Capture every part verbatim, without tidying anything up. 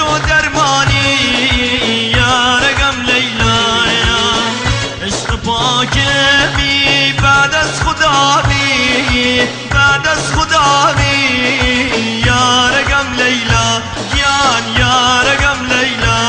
و درمانی یا رقم لیلا عشق پاکمی بعد از خدا می بعد از خدا می یا رقم لیلا جان یا رقم لیلا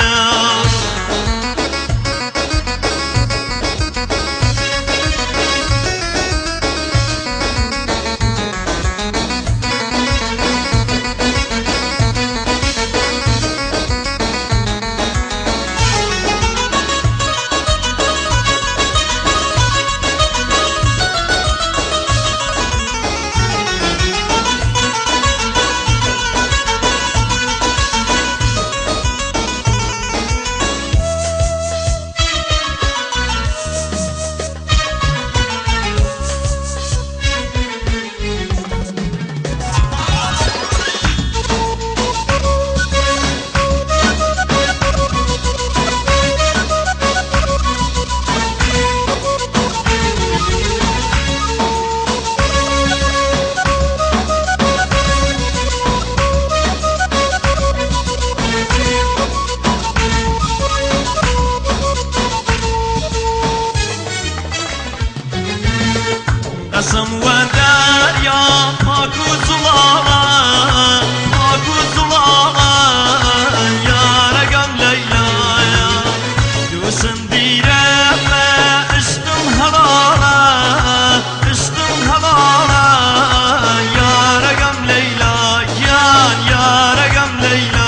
قسم و دریا پاک و زلالا پاک و زلالا یا رقم لیلا دوسم دیرم عشقم حلالا عشقم حلالا یا رقم لیلا جان یا رقم لیلا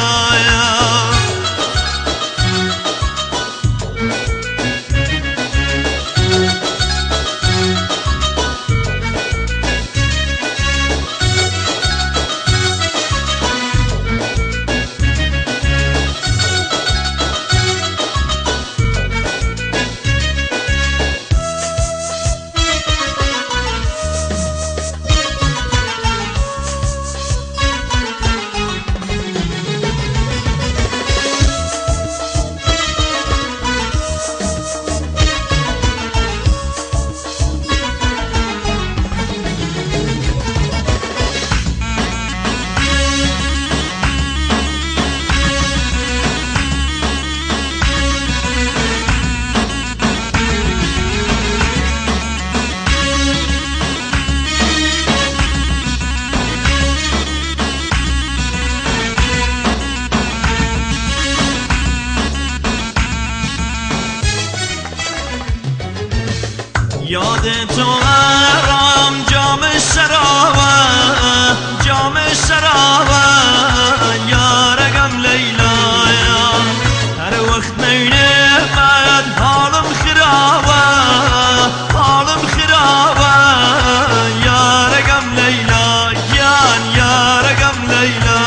یاد تو آرام جام شرابه جام شرابه یا رقم لیلا هر وقت نینمد حالم خرابه حالم خرابه یا رقم لیلا جان یا رقم لیلا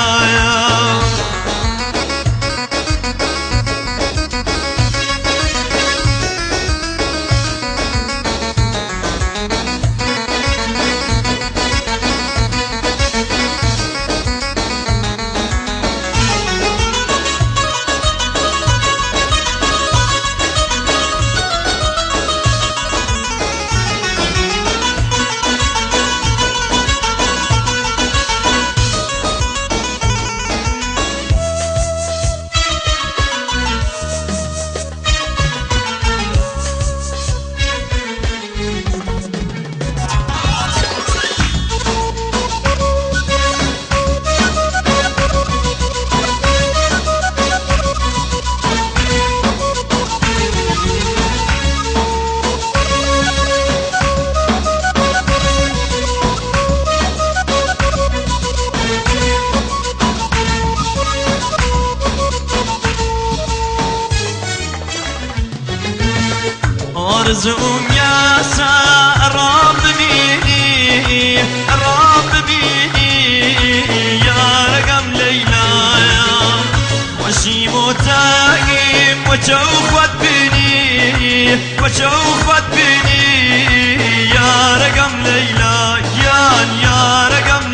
آرزوم یا سرام ببینی رام ببینی یا رقم لیلا وشیم و تاقیم و چوخوت بینی و چوخوت بینی یا رقم لیلا جان یا رقم